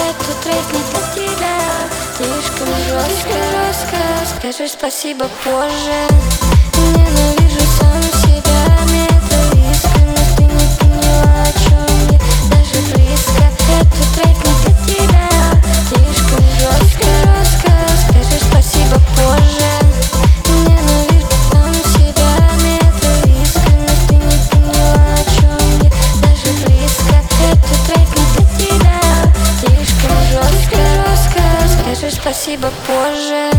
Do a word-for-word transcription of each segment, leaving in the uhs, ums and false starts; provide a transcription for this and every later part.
Этот трек не для тебя. Слишком жестко, жестко. Скажешь спасибо позже. Ненавижу сам себя. Метро искренность, ты не поняла, о чем я даже близко. Этот трек не для тебя. Слишком жестко, жестко. Скажешь спасибо позже. Ненавижу сам себя. Метро искренность, ты не поняла, о чем я даже близко. Этот трек не для тебя. Слишком жестко, жестко. Скажешь спасибо позже.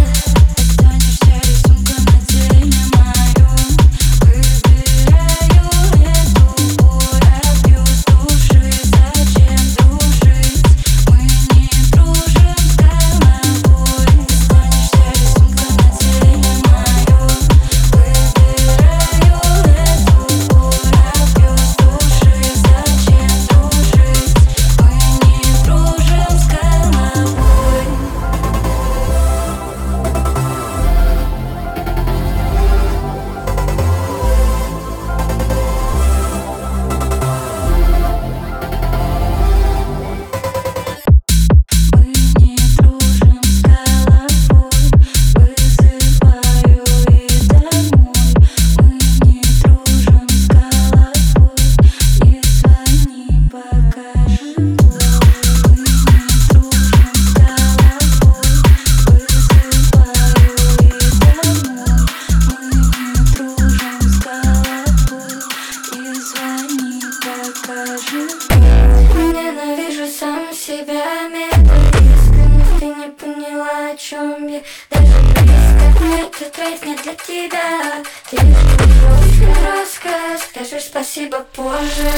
Ненавижу сам себя, метод искренность, ты не поняла, о чем я даже близко. Этот трек не для тебя. Ты жестко, жестко. Скажешь спасибо позже.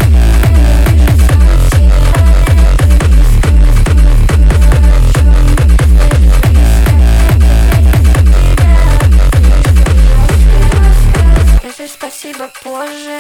Скажешь спасибо позже.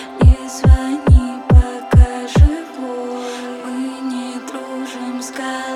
Sky.